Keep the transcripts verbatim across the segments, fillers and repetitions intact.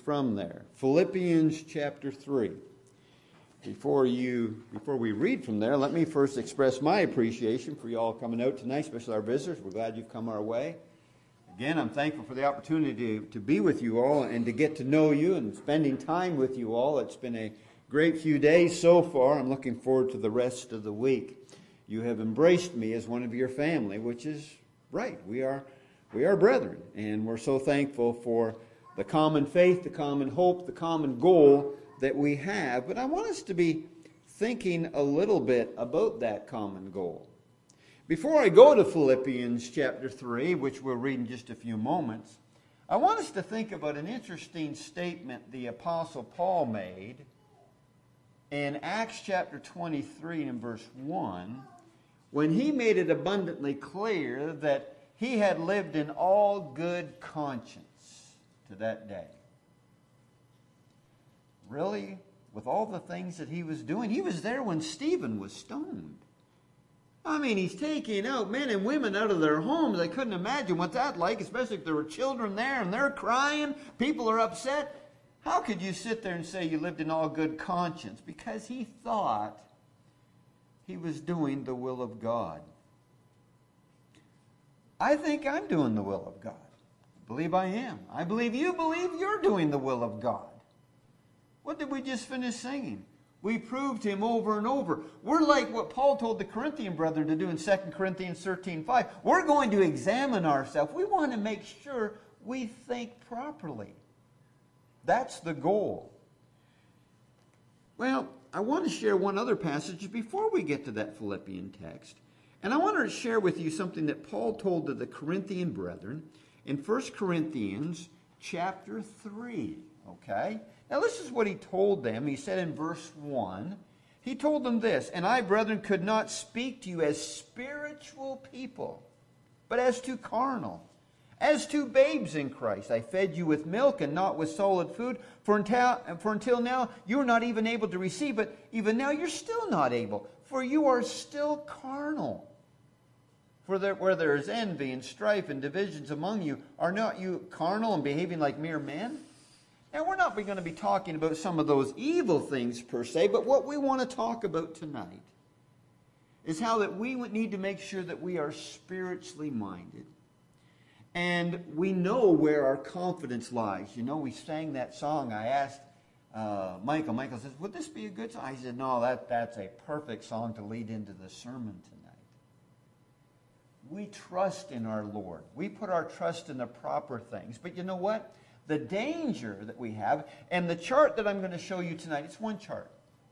from there. Philippians chapter three. Before you, before we read from there, let me first express my appreciation for you all coming out tonight, especially our visitors. We're glad you've come our way. Again, I'm thankful for the opportunity to, to be with you all and to get to know you and spending time with you all. It's been a great few days so far. I'm looking forward to the rest of the week. You have embraced me as one of your family, which is right. We are, we are brethren, and we're so thankful for the common faith, the common hope, the common goal that we have. But I want us to be thinking a little bit about that common goal. Before I go to Philippians chapter three, which we'll read in just a few moments, I want us to think about an interesting statement the Apostle Paul made in Acts chapter twenty-three and verse one, when he made it abundantly clear that he had lived in all good conscience to that day. Really, with all the things that he was doing, he was there when Stephen was stoned. I mean, he's taking out men and women out of their homes. I couldn't imagine what that's like, especially if there were children there and they're crying, people are upset. How could you sit there and say you lived in all good conscience? Because he thought he was doing the will of God. I think I'm doing the will of God. I believe I am. I believe you believe you're doing the will of God. What did we just finish singing? We proved him over and over. We're like what Paul told the Corinthian brethren to do in Second Corinthians thirteen five. We're going to examine ourselves. We want to make sure we think properly. That's the goal. Well, I want to share one other passage before we get to that Philippian text. And I want to share with you something that Paul told to the Corinthian brethren in First Corinthians chapter three. Okay? Now this is what he told them. He said in verse one, he told them this, "And I, brethren, could not speak to you as spiritual people, but as to carnal, as to babes in Christ. I fed you with milk and not with solid food, for until, for until now you are not even able to receive it. Even now you're still not able, for you are still carnal. For there, where there is envy and strife and divisions among you, are not you carnal and behaving like mere men?" Now, we're not going to be talking about some of those evil things per se, but what we want to talk about tonight is how that we need to make sure that we are spiritually minded. And we know where our confidence lies. You know, we sang that song. I asked uh, Michael. Michael says, "Would this be a good song?" I said, "No, that, that's a perfect song to lead into the sermon tonight." We trust in our Lord. We put our trust in the proper things. But you know what? The danger that we have, and the chart that I'm going to show you tonight, it's one chart.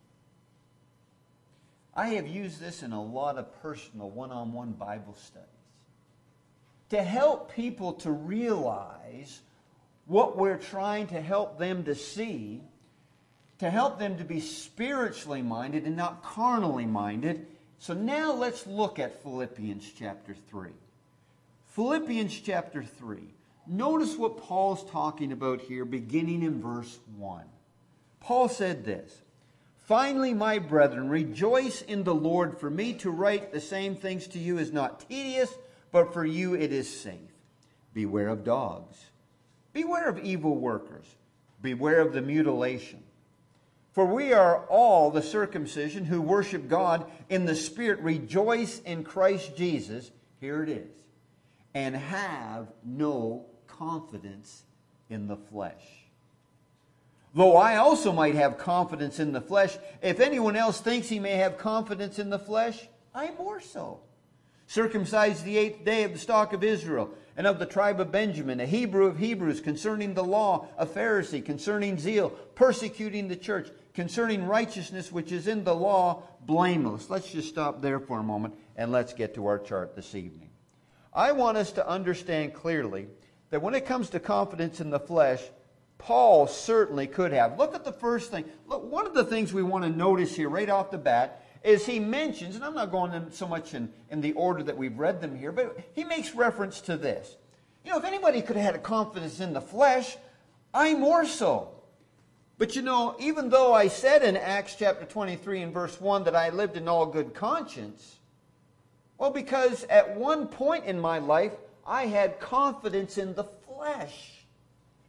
I have used this in a lot of personal one-on-one Bible studies to help people to realize what we're trying to help them to see, to help them to be spiritually minded and not carnally minded. So now let's look at Philippians chapter three. Philippians chapter three. Notice what Paul's talking about here, beginning in verse one. Paul said this, "Finally, my brethren, rejoice in the Lord. For me to write the same things to you is not tedious, but for you it is safe. Beware of dogs. Beware of evil workers. Beware of the mutilation. For we are all the circumcision who worship God in the Spirit, rejoice in Christ Jesus," here it is, "and have no confidence in the flesh. Though I also might have confidence in the flesh, if anyone else thinks he may have confidence in the flesh, I more so. Circumcised the eighth day of the stock of Israel, and of the tribe of Benjamin, a Hebrew of Hebrews, concerning the law, a Pharisee, concerning zeal, persecuting the church, concerning righteousness which is in the law, blameless." Let's just stop there for a moment, and let's get to our chart this evening. I want us to understand clearly that when it comes to confidence in the flesh, Paul certainly could have. Look at the first thing. Look, one of the things we want to notice here right off the bat is he mentions, and I'm not going in so much in, in the order that we've read them here, but he makes reference to this. You know, if anybody could have had a confidence in the flesh, I more so. But you know, even though I said in Acts chapter twenty-three and verse one that I lived in all good conscience, well, because at one point in my life, I had confidence in the flesh.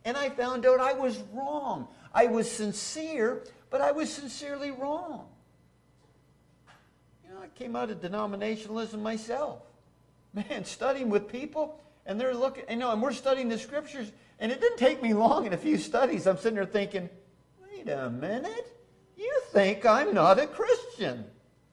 And I found out I was wrong. I was sincere, but I was sincerely wrong. You know, I came out of denominationalism myself. Man, studying with people, and they're looking, you know, and we're studying the Scriptures, and it didn't take me long in a few studies. I'm sitting there thinking, wait a minute, you think I'm not a Christian.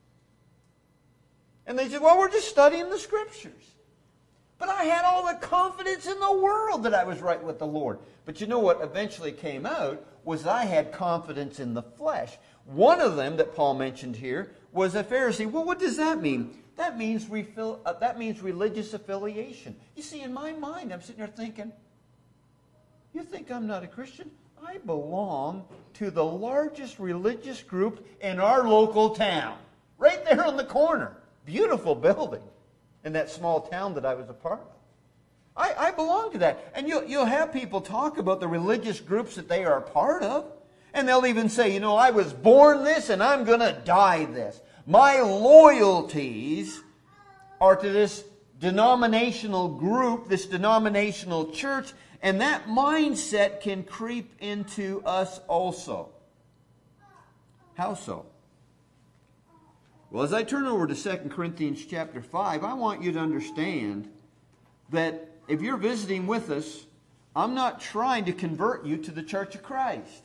And they said, well, we're just studying the Scriptures. But I had all the confidence in the world that I was right with the Lord. But you know what eventually came out was I had confidence in the flesh. One of them that Paul mentioned here was a Pharisee. Well, what does that mean? That means refill, uh, that means religious affiliation. You see, in my mind, I'm sitting there thinking, you think I'm not a Christian? I belong to the largest religious group in our local town. Right there on the corner. Beautiful building in that small town that I was a part of. I, I belong to that. And you'll, you'll have people talk about the religious groups that they are a part of. And they'll even say, you know, I was born this and I'm going to die this. My loyalties are to this denominational group, this denominational church, and that mindset can creep into us also. How so? Well, as I turn over to Second Corinthians chapter five, I want you to understand that if you're visiting with us, I'm not trying to convert you to the Church of Christ.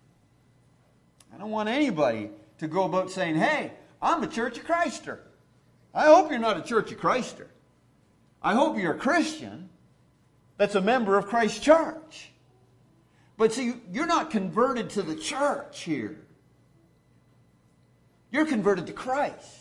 I don't want anybody to go about saying, hey, I'm a Church of Christer. I hope you're not a Church of Christer. I hope you're a Christian that's a member of Christ's church. But see, you're not converted to the church here. You're converted to Christ.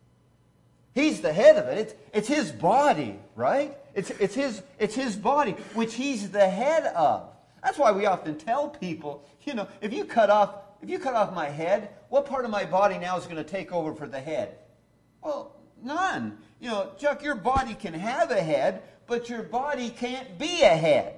He's the head of it. It's, it's His body, right? It's, it's, his, it's His body, which He's the head of. That's why we often tell people, you know, if you cut off, if you cut off my head, what part of my body now is going to take over for the head? Well, none. You know, Chuck, your body can have a head, but your body can't be a head.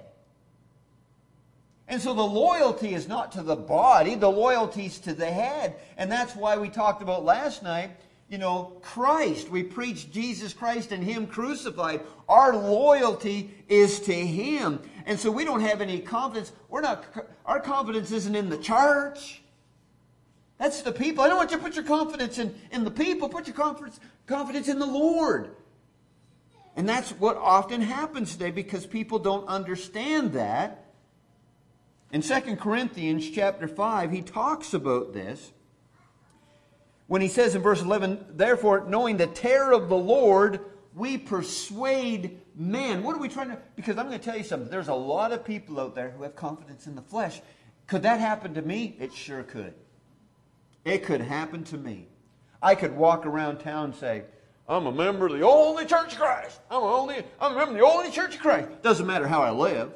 And so the loyalty is not to the body, the loyalty is to the head. And that's why we talked about last night, you know, Christ. We preached Jesus Christ and Him crucified. Our loyalty is to Him. And so we don't have any confidence. We're not, our confidence isn't in the church. That's the people. I don't want you to put your confidence in, in the people. Put your confidence, confidence in the Lord. And that's what often happens today because people don't understand that. In Second Corinthians chapter five, he talks about this. When he says in verse eleven, therefore, knowing the terror of the Lord, we persuade men. What are we trying to... Because I'm going to tell you something. There's a lot of people out there who have confidence in the flesh. Could that happen to me? It sure could. It could happen to me. I could walk around town and say, I'm a member of the only Church of Christ. I'm, only, I'm a member of the only Church of Christ. Doesn't matter how I live.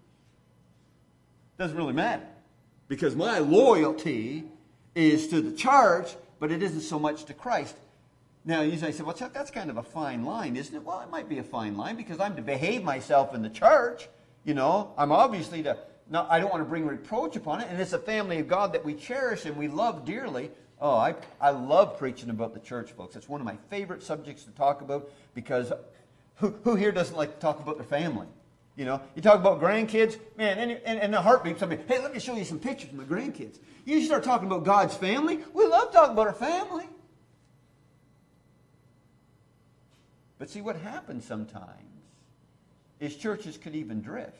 Doesn't really matter. Because my loyalty is to the church, but it isn't so much to Christ. Now, you say, well, Chuck, that's kind of a fine line, isn't it? Well, it might be a fine line because I'm to behave myself in the church. You know, I'm obviously to... No, I don't want to bring reproach upon it. And it's a family of God that we cherish and we love dearly. Oh, I, I love preaching about the church, folks. It's one of my favorite subjects to talk about because who, who here doesn't like to talk about their family? You know, you talk about grandkids, man, and, and, and a heartbeat, somebody, hey, let me show you some pictures of my grandkids. You start talking about God's family. We love talking about our family. But see, what happens sometimes is churches could even drift.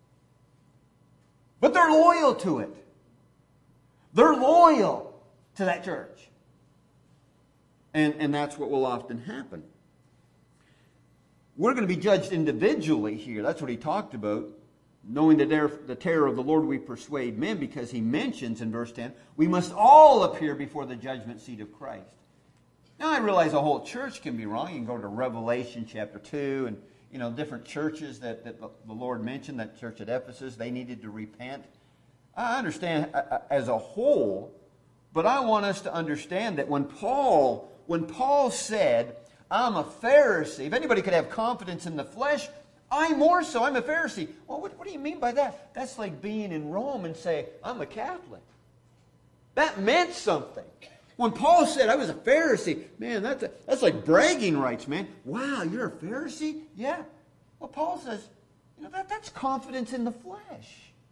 But they're loyal to it. They're loyal to that church. And, and that's what will often happen. We're going to be judged individually here. That's what he talked about. Knowing the, ter- the terror of the Lord, we persuade men, because he mentions in verse ten, we must all appear before the judgment seat of Christ. Now, I realize a whole church can be wrong. You can go to Revelation chapter two and you know, different churches that, that the Lord mentioned, that church at Ephesus, they needed to repent. I understand as a whole, but I want us to understand that when Paul, when Paul said, I'm a Pharisee, if anybody could have confidence in the flesh, I more so, I'm a Pharisee. Well, what, what do you mean by that? That's like being in Rome and say, I'm a Catholic. That meant something. When Paul said, I was a Pharisee, man, that's, a, that's like bragging rights, man. Wow, you're a Pharisee? Yeah. Well, Paul says, you know, that, that's confidence in the flesh.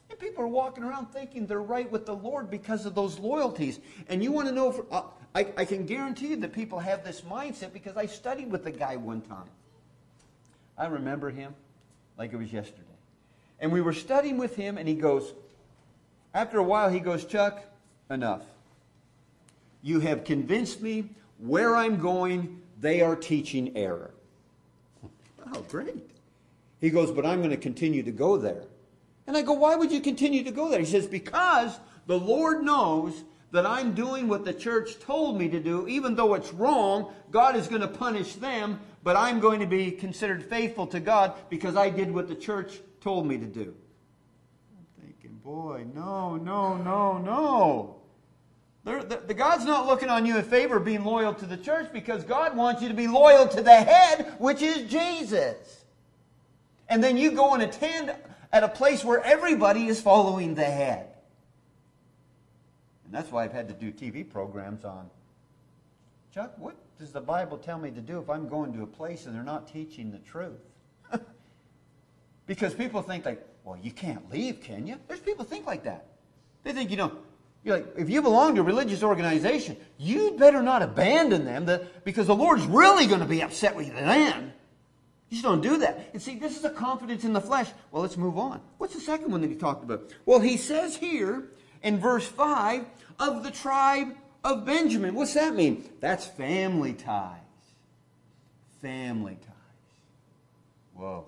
And people are walking around thinking they're right with the Lord because of those loyalties. And you want to know, if, uh, I, I can guarantee you that people have this mindset because I studied with a guy one time. I remember him like it was yesterday. And we were studying with him, and he goes, after a while, he goes, Chuck, enough. You have convinced me where I'm going, they are teaching error. Oh, great. He goes, but I'm going to continue to go there. And I go, why would you continue to go there? He says, because the Lord knows that I'm doing what the church told me to do. Even though it's wrong, God is going to punish them, but I'm going to be considered faithful to God because I did what the church told me to do. I'm thinking, boy, no, no, no, no. The, the God's not looking on you in favor of being loyal to the church because God wants you to be loyal to the head, which is Jesus. And then you go and attend at a place where everybody is following the head. And that's why I've had to do T V programs on, Chuck, what does the Bible tell me to do if I'm going to a place and they're not teaching the truth? Because people think like, well, you can't leave, can you? There's people who think like that. They think, you know, you're like, if you belong to a religious organization, you'd better not abandon them because the Lord's really going to be upset with you then. You just don't do that. And see, this is a confidence in the flesh. Well, let's move on. What's the second one that he talked about? Well, he says here in verse five, of the tribe of Benjamin. What's that mean? That's family ties. Family ties. Whoa.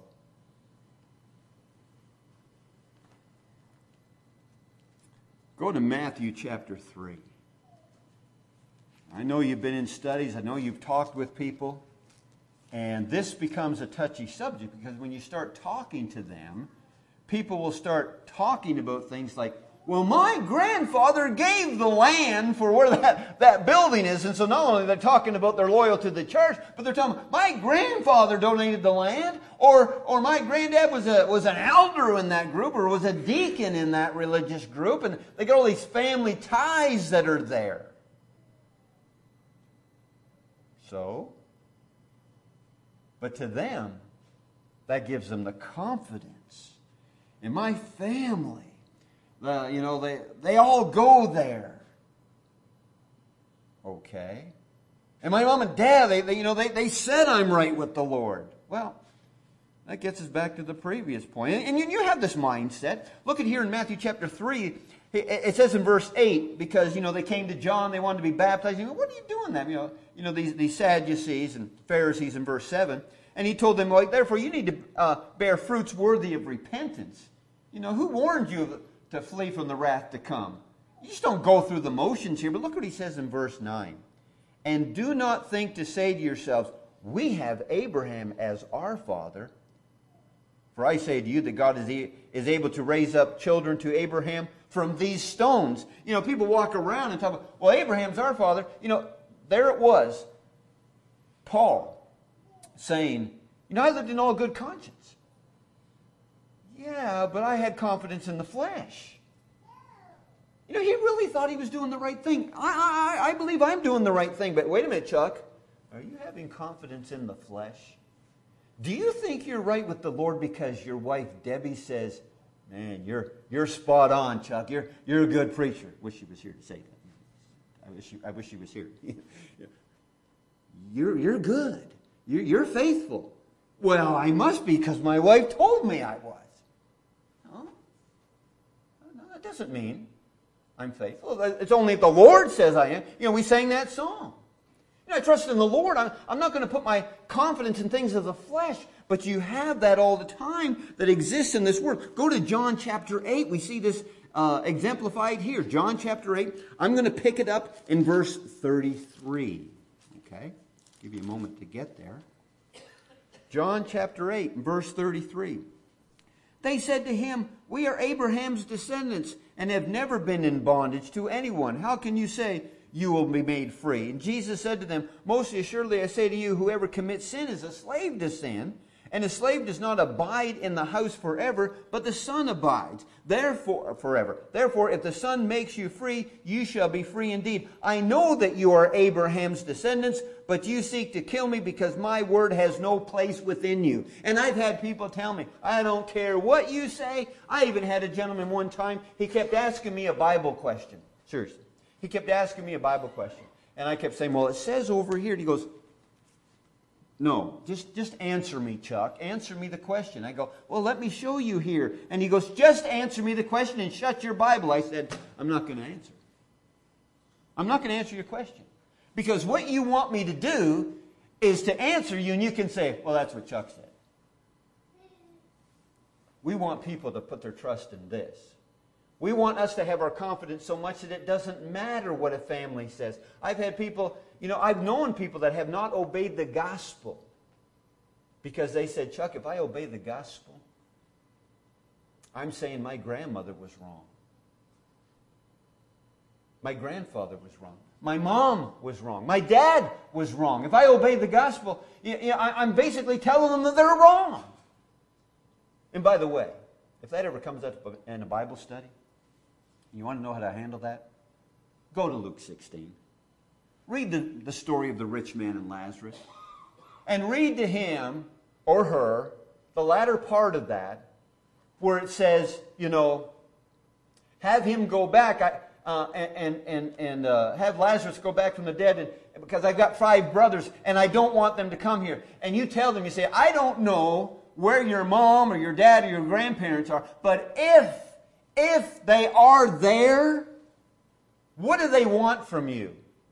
Go to Matthew chapter three. I know you've been in studies. I know you've talked with people. And this becomes a touchy subject because when you start talking to them, people will start talking about things like, well, my grandfather gave the land for where that, that building is. And so not only they're talking about their loyalty to the church, but they're talking, my grandfather donated the land, or or my granddad was a was an elder in that group, or was a deacon in that religious group. And they got all these family ties that are there. So, but to them, that gives them the confidence. In my family, Uh, you know, they, they all go there. Okay. And my mom and dad, they, they you know, they, they said I'm right with the Lord. Well, that gets us back to the previous point. And, and you, you have this mindset. Look at here in Matthew chapter three. It, it says in verse eight, because, you know, they came to John, they wanted to be baptized. You know, what are you doing that? You know, you know these, these Sadducees and Pharisees in verse seven. And he told them, like, therefore you need to uh, bear fruits worthy of repentance. You know, who warned you of to flee from the wrath to come? You just don't go through the motions here. But look what he says in verse nine. And do not think to say to yourselves, we have Abraham as our father. For I say to you that God is, e- is able to raise up children to Abraham from these stones. You know, people walk around and talk about, well, Abraham's our father. You know, there it was. Paul saying, you know, I lived in all good conscience. Yeah, but I had confidence in the flesh. You know, he really thought he was doing the right thing. I, I, I believe I'm doing the right thing. But wait a minute, Chuck. Are you having confidence in the flesh? Do you think you're right with the Lord because your wife Debbie says, man, you're you're spot on, Chuck. You're you're a good preacher. Wish she was here to say that. I wish she, I wish she was here. you're you're good. You're, you're faithful. Well, I must be because my wife told me I was. That doesn't mean I'm faithful. It's only if the Lord says I am. You know, we sang that song. You know, I trust in the Lord. I'm, I'm not going to put my confidence in things of the flesh. But you have that all the time that exists in this world. Go to John chapter eight. We see this uh, exemplified here. John chapter eight. I'm going to pick it up in verse thirty-three. Okay? Give you a moment to get there. John chapter eight, verse thirty-three. They said to him, we are Abraham's descendants and have never been in bondage to anyone. How can you say you will be made free? And Jesus said to them, most assuredly I say to you, whoever commits sin is a slave to sin. And the slave does not abide in the house forever, but the Son abides. Therefore, forever. Therefore, if the Son makes you free, you shall be free indeed. I know that you are Abraham's descendants, but you seek to kill me because my word has no place within you. And I've had people tell me, I don't care what you say. I even had a gentleman one time, he kept asking me a Bible question. Seriously. He kept asking me a Bible question. And I kept saying, well, it says over here. And he goes, no, just, just answer me, Chuck. Answer me the question. I go, well, let me show you here. And he goes, just answer me the question and shut your Bible. I said, I'm not going to answer. I'm not going to answer your question. Because what you want me to do is to answer you and you can say, well, that's what Chuck said. We want people to put their trust in this. We want us to have our confidence so much that it doesn't matter what a family says. I've had people, you know, I've known people that have not obeyed the gospel because they said, Chuck, if I obey the gospel, I'm saying my grandmother was wrong. My grandfather was wrong. My mom was wrong. My dad was wrong. If I obey the gospel, you know, I'm basically telling them that they're wrong. And by the way, if that ever comes up in a Bible study, you want to know how to handle that? Go to Luke sixteen. Read the, the story of the rich man and Lazarus. And read to him or her the latter part of that where it says, you know, have him go back I, uh, and, and, and uh, have Lazarus go back from the dead and, because I've got five brothers and I don't want them to come here. And you tell them, you say, I don't know where your mom or your dad or your grandparents are, but if If they are there, what do they want from you?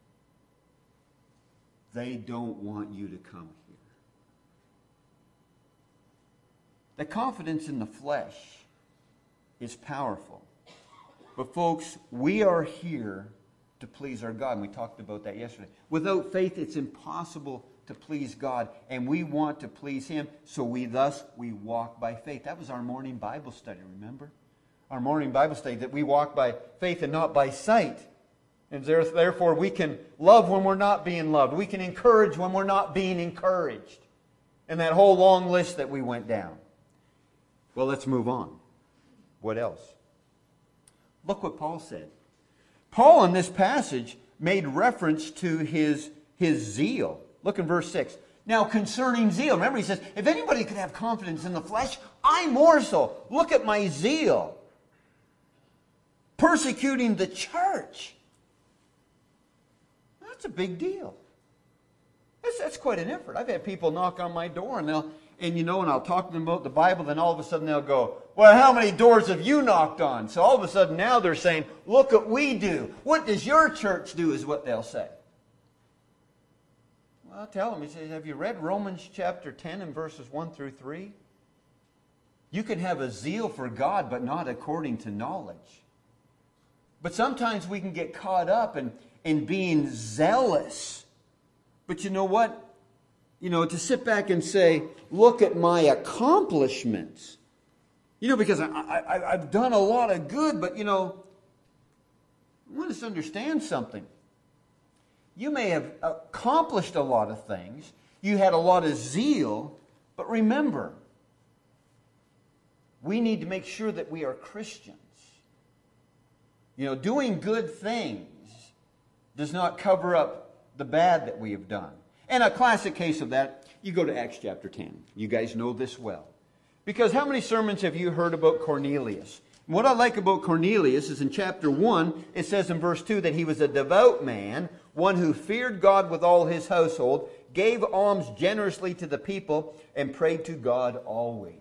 They don't want you to come here. The confidence in the flesh is powerful. But folks, we are here to please our God. And we talked about that yesterday. Without faith, it's impossible to please God. And we want to please Him. So we thus, we walk by faith. That was our morning Bible study, remember? Our morning Bible study, that we walk by faith and not by sight. And therefore we can love when we're not being loved. We can encourage when we're not being encouraged. And that whole long list that we went down. Well, let's move on. What else? Look what Paul said. Paul in this passage made reference to his, his zeal. Look in verse six. Now concerning zeal, remember he says, if anybody could have confidence in the flesh, I more so. Look at my zeal. Persecuting the church. That's a big deal. That's, that's quite an effort. I've had people knock on my door and they'll, and you know, and I'll talk to them about the Bible, then all of a sudden they'll go, well, how many doors have you knocked on? So all of a sudden now they're saying, look what we do. What does your church do is what they'll say. Well, I'll tell them, he says, have you read Romans chapter ten and verses one through three? You can have a zeal for God, but not according to knowledge. But sometimes we can get caught up in, in being zealous. But you know what? You know, to sit back and say, look at my accomplishments. You know, because I, I, I've done a lot of good, but you know, I want us to understand something. You may have accomplished a lot of things. You had a lot of zeal. But remember, we need to make sure that we are Christians. You know, doing good things does not cover up the bad that we have done. And a classic case of that, you go to Acts chapter ten. You guys know this well. Because how many sermons have you heard about Cornelius? And what I like about Cornelius is in chapter one, it says in verse two that he was a devout man, one who feared God with all his household, gave alms generously to the people, and prayed to God always.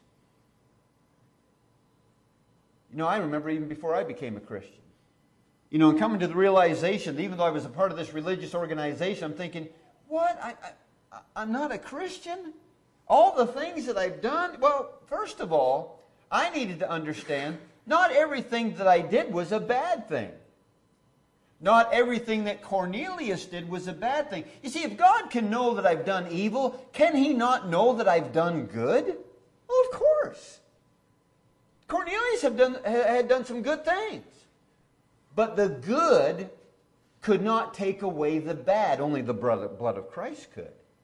You know, I remember even before I became a Christian. You know, and coming to the realization that even though I was a part of this religious organization, I'm thinking, what? I, I, I'm not a Christian? All the things that I've done? Well, first of all, I needed to understand not everything that I did was a bad thing. Not everything that Cornelius did was a bad thing. You see, if God can know that I've done evil, can He not know that I've done good? Well, of course. Cornelius had done, had done some good things. But the good could not take away the bad. Only the blood of Christ could.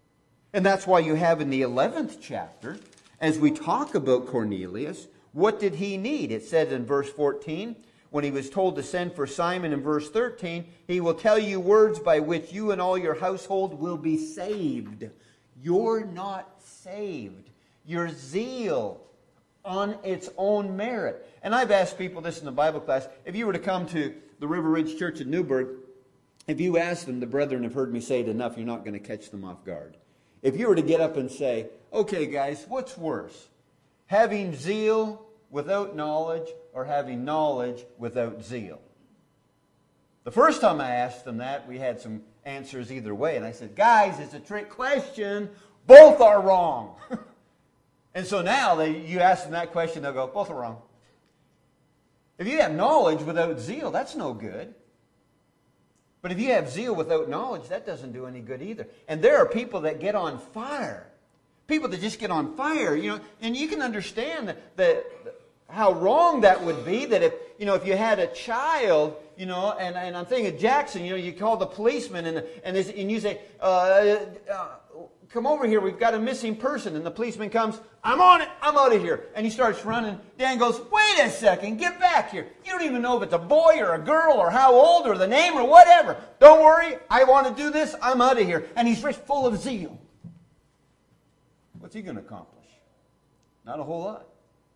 And that's why you have in the eleventh chapter, as we talk about Cornelius, what did he need? It says in verse fourteen, when he was told to send for Simon in verse thirteen, he will tell you words by which you and all your household will be saved. You're not saved. Your zeal on its own merit. And I've asked people this in the Bible class. If you were to come to the River Ridge Church in Newburgh, if you ask them, the brethren have heard me say it enough, you're not going to catch them off guard. If you were to get up and say, okay guys, what's worse? Having zeal without knowledge or having knowledge without zeal? The first time I asked them that, we had some answers either way. And I said, guys, it's a trick question. Both are wrong. And so now they, you ask them that question, they'll go, both are wrong. If you have knowledge without zeal, that's no good. But if you have zeal without knowledge, that doesn't do any good either. And there are people that get on fire. People that just get on fire, you know, and you can understand that, that how wrong that would be, that if, you know, if you had a child, you know, and, and I'm thinking of Jackson, you know, you call the policeman and, and, this, and you say, uh, uh, come over here, we've got a missing person. And the policeman comes, I'm on it, I'm out of here. And he starts running. Dan goes, wait a second, get back here. You don't even know if it's a boy or a girl or how old or the name or whatever. Don't worry, I want to do this, I'm out of here. And he's just full of zeal. What's he going to accomplish? Not a whole lot.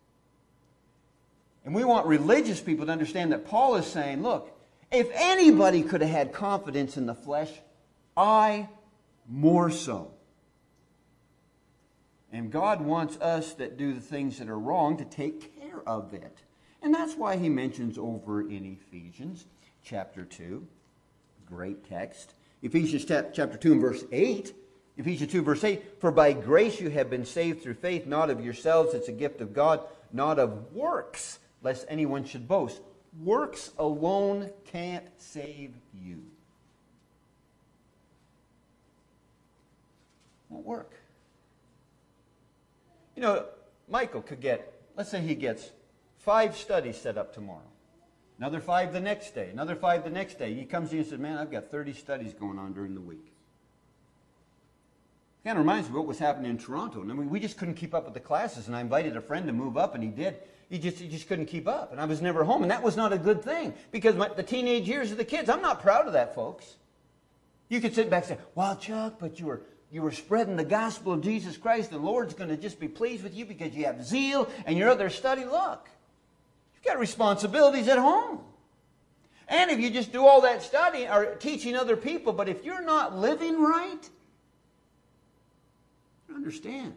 And we want religious people to understand that Paul is saying, look, if anybody could have had confidence in the flesh, I more so. And God wants us that do the things that are wrong to take care of it. And that's why he mentions over in Ephesians chapter two, great text. Ephesians chapter two and verse eight. Ephesians two verse eight, for by grace you have been saved through faith, not of yourselves, it's a gift of God, not of works, lest anyone should boast. Works alone can't save you. Won't work. You know, Michael could get, let's say he gets five studies set up tomorrow. Another five the next day. Another five the next day. He comes to you and says, man, I've got thirty studies going on during the week. Kind of reminds me of what was happening in Toronto. And I mean, we just couldn't keep up with the classes. And I invited a friend to move up, and he did. He just, he just couldn't keep up. And I was never home. And that was not a good thing. Because my, the teenage years of the kids, I'm not proud of that, folks. You could sit back and say, well, Chuck, but you were... You were spreading the gospel of Jesus Christ. The Lord's going to just be pleased with you because you have zeal and you're out there studying. Look, you've got responsibilities at home. And if you just do all that studying or teaching other people, but if you're not living right, you understand.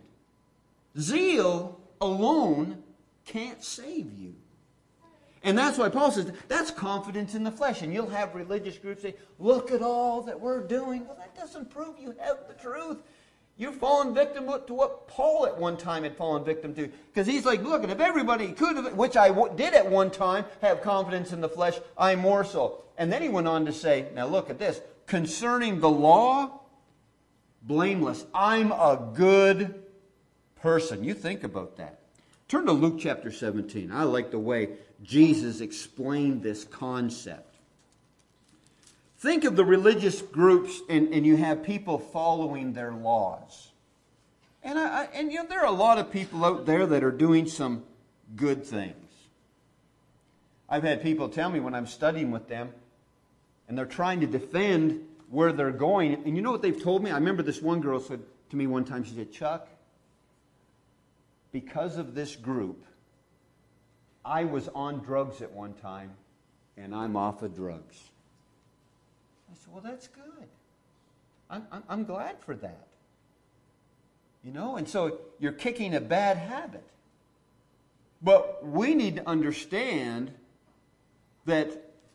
Zeal alone can't save you. And that's why Paul says, that's confidence in the flesh. And you'll have religious groups say, look at all that we're doing. Well, that doesn't prove you have the truth. You've fallen victim to what Paul at one time had fallen victim to. Because he's like, look, and if everybody could have, which I did at one time, have confidence in the flesh, I more so. And then he went on to say, now look at this. Concerning the law, blameless. I'm a good person. You think about that. Turn to Luke chapter seventeen. I like the way Jesus explained this concept. Think of the religious groups, and, and you have people following their laws. And, I, I, and you know, there are a lot of people out there that are doing some good things. I've had people tell me when I'm studying with them, and they're trying to defend where they're going. And you know what they've told me? I remember this one girl said to me one time, she said, Chuck, because of this group, I was on drugs at one time, and I'm off of drugs. I said, well, that's good. I'm, I'm, I'm glad for that. You know, and so you're kicking a bad habit. But we need to understand that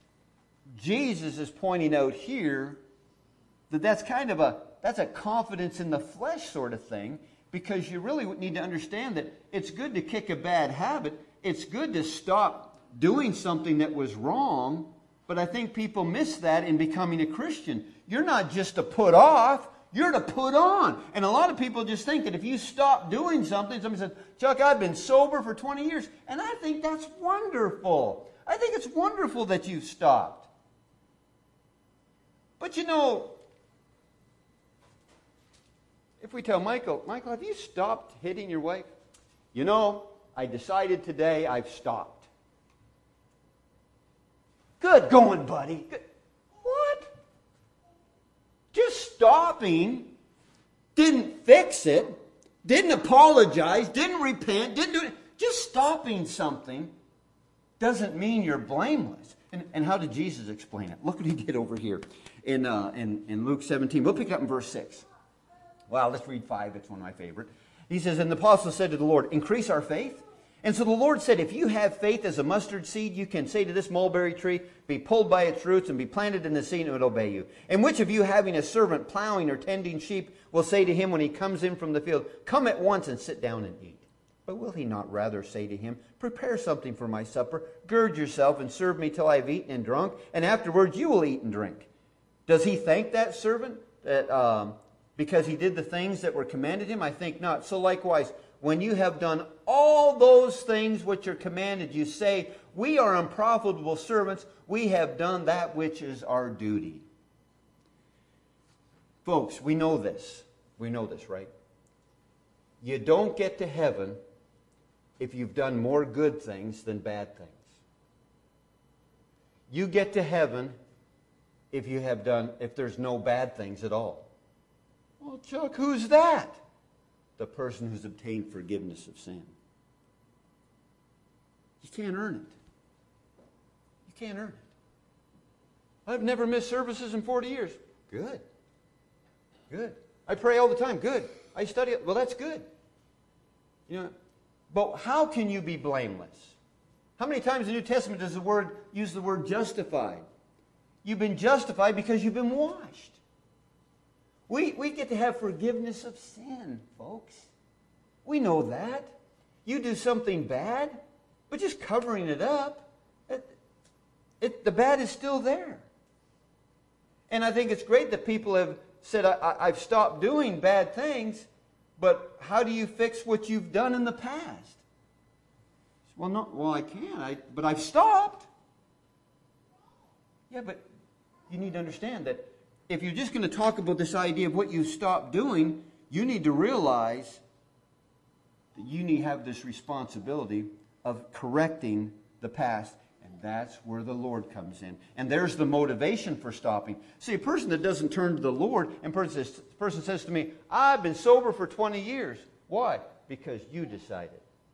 Jesus is pointing out here that that's kind of a, that's a confidence in the flesh sort of thing. Because you really need to understand that it's good to kick a bad habit. It's good to stop doing something that was wrong. But I think people miss that in becoming a Christian. You're not just to put off. You're to put on. And a lot of people just think that if you stop doing something, somebody says, Chuck, I've been sober for twenty years. And I think that's wonderful. I think it's wonderful that you've stopped. But you know, If we tell Michael, Michael, have you stopped hitting your wife? You know, I decided today I've stopped. Good going, buddy. Good. What? Just stopping didn't fix it, didn't apologize, didn't repent, didn't do it. Just stopping something doesn't mean you're blameless. And, and how did Jesus explain it? Look what he did over here in, uh, in, in Luke seventeen. We'll pick it up in verse six. Well, let's read five. It's one of my favorite. He says, and the apostle said to the Lord, increase our faith. And so the Lord said, if you have faith as a mustard seed, you can say to this mulberry tree, be pulled by its roots and be planted in the sea, and it will obey you. And which of you, having a servant plowing or tending sheep, will say to him when he comes in from the field, come at once and sit down and eat? But will he not rather say to him, prepare something for my supper, gird yourself and serve me till I have eaten and drunk, and afterwards you will eat and drink? Does he thank that servant that um, because he did the things that were commanded him? I think not. So likewise, when you have done all those things which are commanded, you say, we are unprofitable servants. We have done that which is our duty. Folks, we know this. We know this, right? You don't get to heaven if you've done more good things than bad things. You get to heaven if you have done, if there's no bad things at all. Well, Chuck, who's that? The person who's obtained forgiveness of sin. You can't earn it. You can't earn it. I've never missed services in forty years. Good. Good. I pray all the time. Good. I study it. Well, that's good. You know, but how can you be blameless? How many times in the New Testament does the word use the word justified? You've been justified because you've been washed. We, we get to have forgiveness of sin, folks. We know that. You do something bad, but just covering it up, it, it, the bad is still there. And I think it's great that people have said, I, I, I've stopped doing bad things, but how do you fix what you've done in the past? Well, no, well, I can't, I, but I've stopped. Yeah, but you need to understand that if you're just going to talk about this idea of what you stopped doing, you need to realize that you need to have this responsibility of correcting the past. And that's where the Lord comes in. And there's the motivation for stopping. See, a person that doesn't turn to the Lord, and person says, person says to me, I've been sober for twenty years. Why? Because you decided.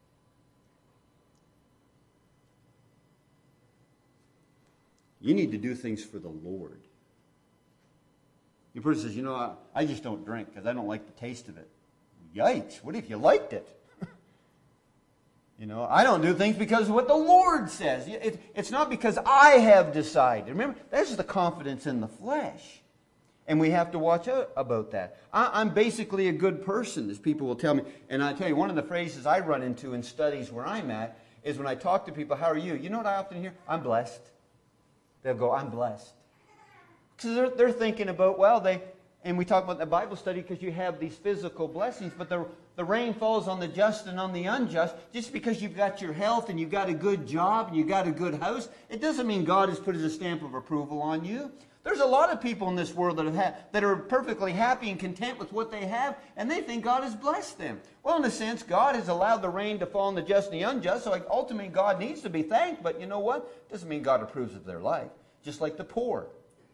You need to do things for the Lord. The person says, you know, I, I just don't drink because I don't like the taste of it. Yikes, what if you liked it? You know, I don't do things because of what the Lord says. It, it's not because I have decided. Remember, that's the confidence in the flesh. And we have to watch out about that. I, I'm basically a good person, as people will tell me. And I tell you, one of the phrases I run into in studies where I'm at is when I talk to people, how are you? You know what I often hear? I'm blessed. They'll go, I'm blessed. Because they're, they're thinking about, well, they, and we talk about the Bible study because you have these physical blessings, but the, the rain falls on the just and on the unjust. Just because you've got your health and you've got a good job and you've got a good house, it doesn't mean God has put his stamp of approval on you. There's a lot of people in this world that, have had, that are perfectly happy and content with what they have, and they think God has blessed them. Well, in a sense, God has allowed the rain to fall on the just and the unjust, so like, ultimately God needs to be thanked, but you know what? It doesn't mean God approves of their life. Just like the poor.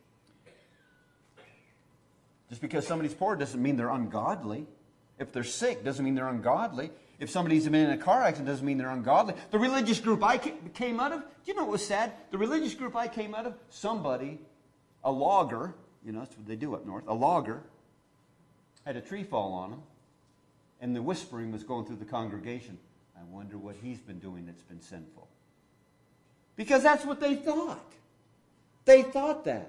Just because somebody's poor doesn't mean they're ungodly. If they're sick, doesn't mean they're ungodly. If somebody's been in a car accident, doesn't mean they're ungodly. The religious group I came out of, do you know what was sad? The religious group I came out of, somebody, a logger, you know, that's what they do up north, a logger, had a tree fall on him, and the whispering was going through the congregation. I wonder what he's been doing that's been sinful. Because that's what they thought. They thought that.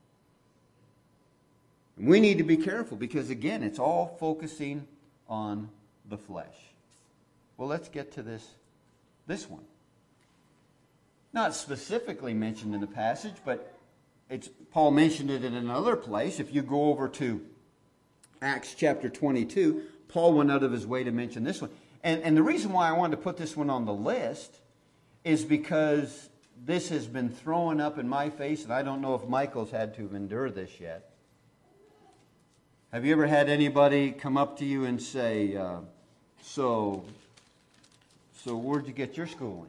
We need to be careful because, again, it's all focusing on the flesh. Well, let's get to this, this one. Not specifically mentioned in the passage, but it's Paul mentioned it in another place. If you go over to Acts chapter twenty-two, Paul went out of his way to mention this one. And, and the reason why I wanted to put this one on the list is because this has been thrown up in my face, and I don't know if Michael's had to endure this yet. Have you ever had anybody come up to you and say, uh, so, so where'd you get your schooling?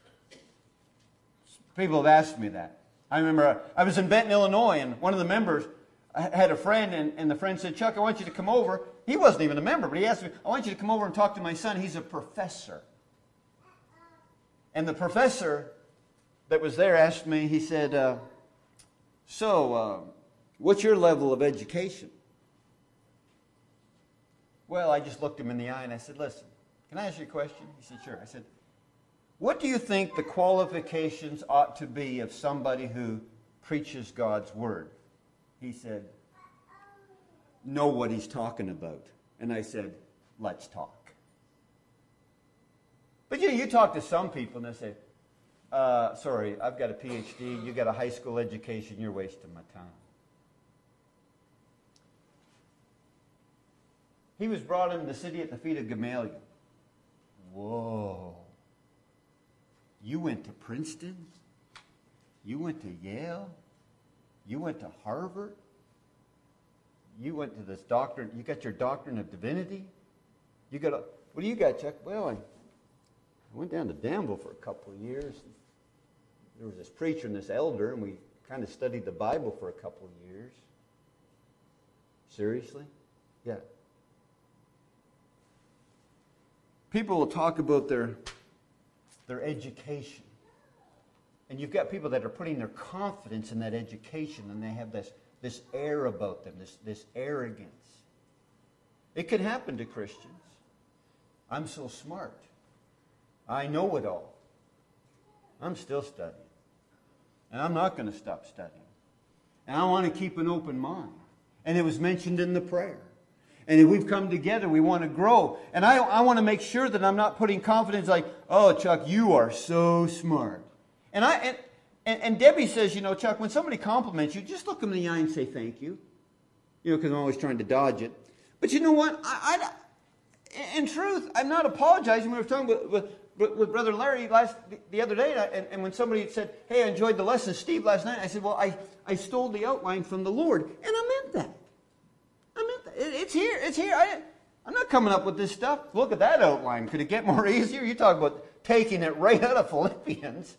People have asked me that. I remember I was in Benton, Illinois, and one of the members had a friend, and, and the friend said, Chuck, I want you to come over. He wasn't even a member, but he asked me, I want you to come over and talk to my son. He's a professor. And the professor that was there asked me, he said, uh, so, uh, what's your level of education? Well, I just looked him in the eye and I said, listen, can I ask you a question? He said, sure. I said, what do you think the qualifications ought to be of somebody who preaches God's Word? He said, know what he's talking about. And I said, let's talk. But you know, you talk to some people and they say, uh, sorry, I've got a P H D, you got a high school education, you're wasting my time. He was brought into the city at the feet of Gamaliel. Whoa. You went to Princeton? You went to Yale? You went to Harvard? You went to this doctrine, you got your doctrine of divinity? You got a, what do you got, Chuck? Well, I, I went down to Danville for a couple of years. There was this preacher and this elder, and we kind of studied the Bible for a couple of years. Seriously? Yeah. People will talk about their, their education. And you've got people that are putting their confidence in that education, and they have this, this air about them, this, this arrogance. It can happen to Christians. I'm so smart. I know it all. I'm still studying. And I'm not going to stop studying. And I want to keep an open mind. And it was mentioned in the prayer. And if we've come together, we want to grow. And I, I want to make sure that I'm not putting confidence like, oh, Chuck, you are so smart. And I and, and, and Debbie says, you know, Chuck, when somebody compliments you, just look them in the eye and say thank you. You know, because I'm always trying to dodge it. But you know what? I, I, in truth, I'm not apologizing. We were talking with, with, with Brother Larry last the other day, and, and when somebody said, hey, I enjoyed the lesson, Steve, last night, I said, well, I, I stole the outline from the Lord. And I meant that. I meant that. It, it's here. It's here. I, I'm not coming up with this stuff. Look at that outline. Could it get more easier? You talk about taking it right out of Philippians.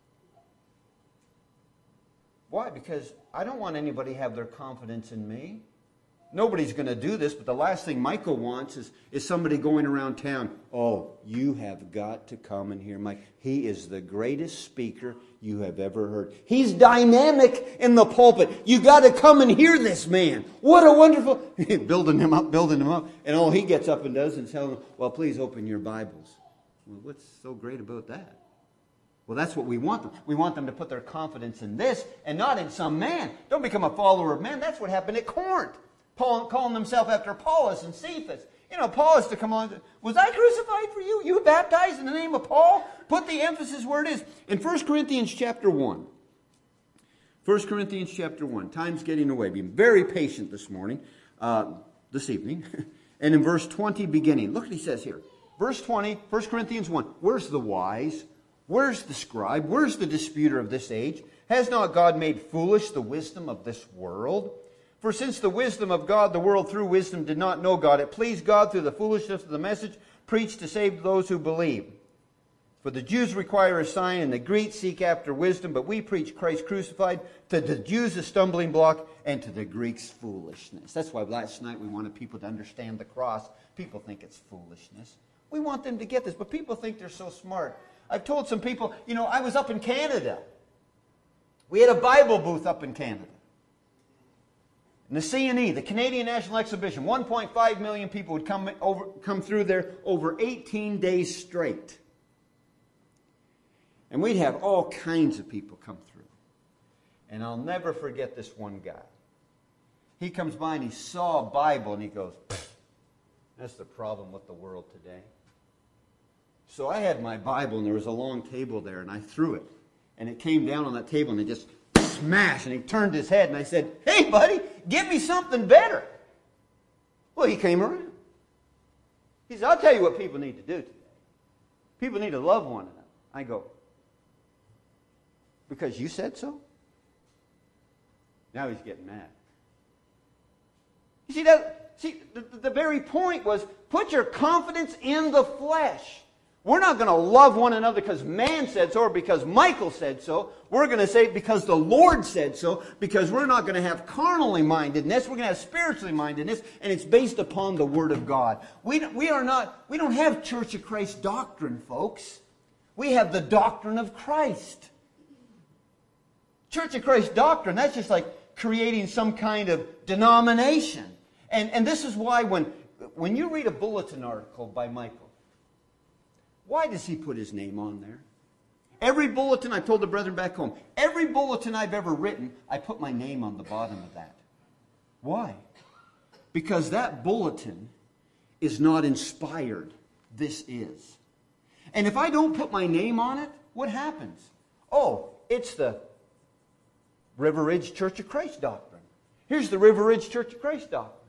Why? Because I don't want anybody to have their confidence in me. Nobody's going to do this, but the last thing Michael wants is, is somebody going around town. Oh, you have got to come and hear Mike. He is the greatest speaker you have ever heard. He's dynamic in the pulpit. You got to come and hear this man. What a wonderful... building him up, building him up. And all he gets up and does is tell them, well, please open your Bibles. Well, what's so great about that? Well, that's what we want them. We want them to put their confidence in this and not in some man. Don't become a follower of man. That's what happened at Corinth. Paul calling himself after Apollos and Cephas. You know, Paul is to come along and say, was I crucified for you? You were baptized in the name of Paul? Put the emphasis where it is. In First Corinthians chapter one. First Corinthians chapter one. Time's getting away. Being very patient this morning, uh, this evening. And in verse twenty beginning. Look what he says here. Verse twenty, First Corinthians one. Where's the wise? Where's the scribe? Where's the disputer of this age? Has not God made foolish the wisdom of this world? For since the wisdom of God, the world through wisdom did not know God, it pleased God through the foolishness of the message preached to save those who believe. For the Jews require a sign, and the Greeks seek after wisdom, but we preach Christ crucified, to the Jews a stumbling block, and to the Greeks foolishness. That's why last night we wanted people to understand the cross. People think it's foolishness. We want them to get this, but people think they're so smart. I've told some people, you know, I was up in Canada. We had a Bible booth up in Canada. And the C N E, the Canadian National Exhibition, one point five million people would come over, come through there over eighteen days straight. And we'd have all kinds of people come through. And I'll never forget this one guy. He comes by and he saw a Bible and he goes, that's the problem with the world today. So I had my Bible and there was a long table there and I threw it. And it came down on that table and it just smashed, and he turned his head and I said, hey buddy, give me something better. Well, he came around. He said, I'll tell you what people need to do today. People need to love one another. I go, because you said so? Now he's getting mad. You see, that, see the, the very point was, put your confidence in the flesh. We're not going to love one another because man said so or because Michael said so. We're going to say because the Lord said so, because we're not going to have carnally mindedness. We're going to have spiritually mindedness, and it's based upon the Word of God. We, we are not, we don't have Church of Christ doctrine, folks. We have the doctrine of Christ. Church of Christ doctrine, that's just like creating some kind of denomination. And, and this is why when, when you read a bulletin article by Michael, why does he put his name on there? Every bulletin, I told the brethren back home, every bulletin I've ever written, I put my name on the bottom of that. Why? Because that bulletin is not inspired. This is. And if I don't put my name on it, what happens? Oh, it's the River Ridge Church of Christ doctrine. Here's the River Ridge Church of Christ doctrine.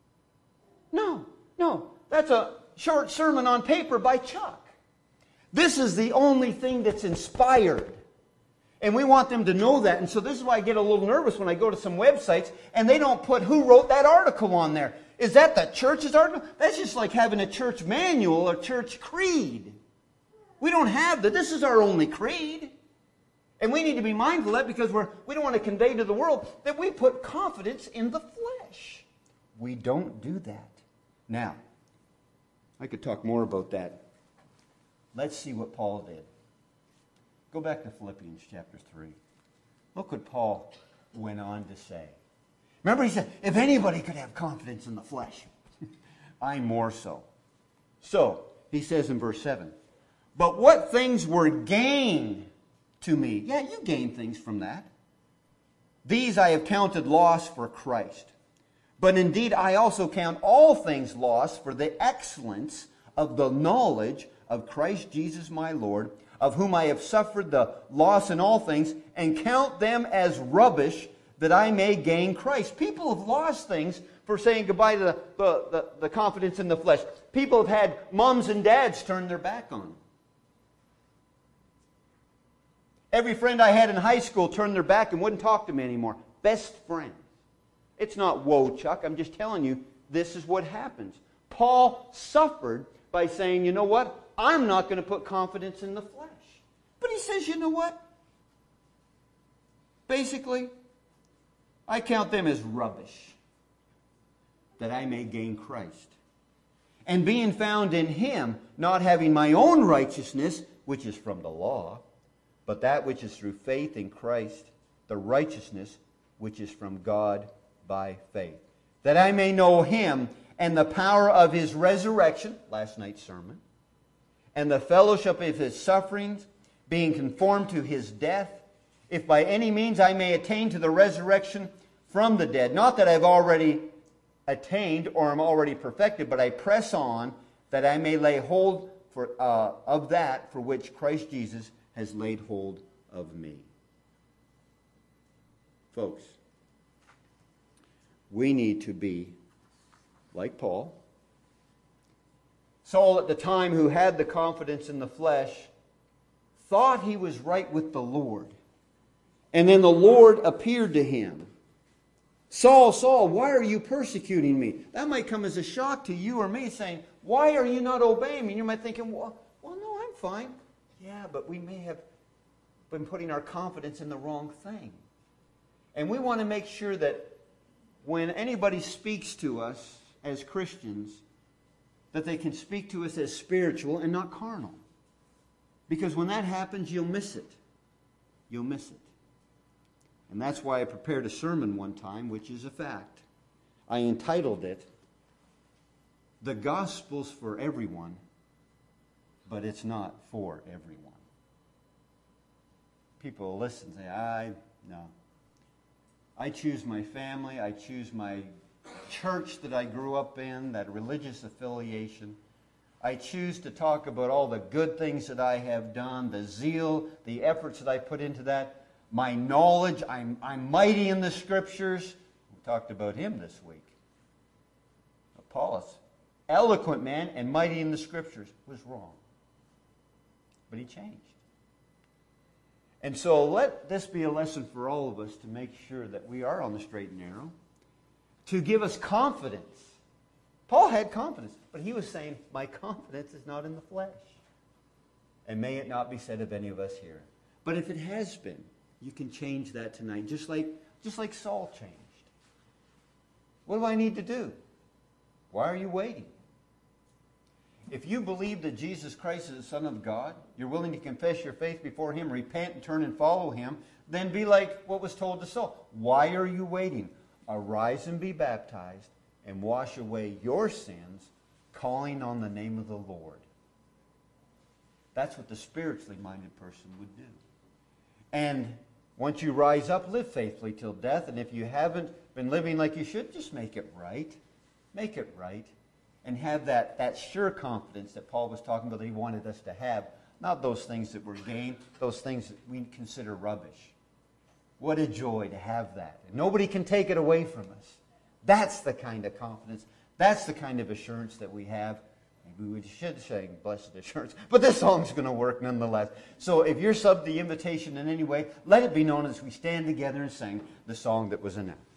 No, no, that's a short sermon on paper by Chuck. This is the only thing that's inspired. And we want them to know that. And so this is why I get a little nervous when I go to some websites and they don't put who wrote that article on there. Is that the church's article? That's just like having a church manual or church creed. We don't have that. This is our only creed. And we need to be mindful of that because we're, we don't want to convey to the world that we put confidence in the flesh. We don't do that. Now, I could talk more about that. Let's see what Paul did. Go back to Philippians chapter three. Look what Paul went on to say. Remember he said, if anybody could have confidence in the flesh, I more so. So, he says in verse seven, but what things were gain to me? Yeah, you gain things from that. These I have counted loss for Christ. But indeed I also count all things loss for the excellence of the knowledge of Christ Jesus my Lord, of whom I have suffered the loss in all things, and count them as rubbish, that I may gain Christ. People have lost things for saying goodbye to the, the, the, the confidence in the flesh. People have had moms and dads turn their back on them. Every friend I had in high school turned their back and wouldn't talk to me anymore. Best friends. It's not woe, Chuck. I'm just telling you, this is what happens. Paul suffered by saying, you know what? I'm not going to put confidence in the flesh. But he says, you know what? Basically, I count them as rubbish, that I may gain Christ. And being found in Him, not having my own righteousness, which is from the law, but that which is through faith in Christ, the righteousness which is from God by faith. That I may know Him and the power of His resurrection, last night's sermon, and the fellowship of His sufferings, being conformed to His death, if by any means I may attain to the resurrection from the dead. Not that I've already attained or am already perfected, but I press on that I may lay hold for, uh, of that for which Christ Jesus has laid hold of me. Folks, we need to be like Paul. Saul at the time, who had the confidence in the flesh, thought he was right with the Lord. And then the Lord appeared to him. Saul, Saul, why are you persecuting me? That might come as a shock to you or me, saying, why are you not obeying me? And you might think, well, well, no, I'm fine. Yeah, but we may have been putting our confidence in the wrong thing. And we want to make sure that when anybody speaks to us as Christians, that they can speak to us as spiritual and not carnal. Because when that happens, you'll miss it. You'll miss it. And that's why I prepared a sermon one time, which is a fact. I entitled it, The Gospel's for Everyone, but it's not for everyone. People will listen and say, I, no. I choose my family, I choose my church that I grew up in, that religious affiliation. I choose to talk about all the good things that I have done, the zeal, the efforts that I put into that, my knowledge. I'm, I'm mighty in the Scriptures. We talked about him this week. Apollos, eloquent man and mighty in the Scriptures, was wrong. But he changed. And so let this be a lesson for all of us to make sure that we are on the straight and narrow, to give us confidence. Paul had confidence, but he was saying, my confidence is not in the flesh. And may it not be said of any of us here. But if it has been, you can change that tonight, just like, just like Saul changed. What do I need to do? Why are you waiting? If you believe that Jesus Christ is the Son of God, you're willing to confess your faith before Him, repent and turn and follow Him, then be like what was told to Saul. Why are you waiting? Arise and be baptized and wash away your sins, calling on the name of the Lord. That's what the spiritually minded person would do. And once you rise up, live faithfully till death. And if you haven't been living like you should, just make it right. Make it right. And have that, that sure confidence that Paul was talking about that he wanted us to have. Not those things that were gain, those things that we consider rubbish. What a joy to have that. And nobody can take it away from us. That's the kind of confidence. That's the kind of assurance that we have. Maybe we should say blessed assurance. But this song's going to work nonetheless. So if you're sub the invitation in any way, let it be known as we stand together and sing the song that was announced.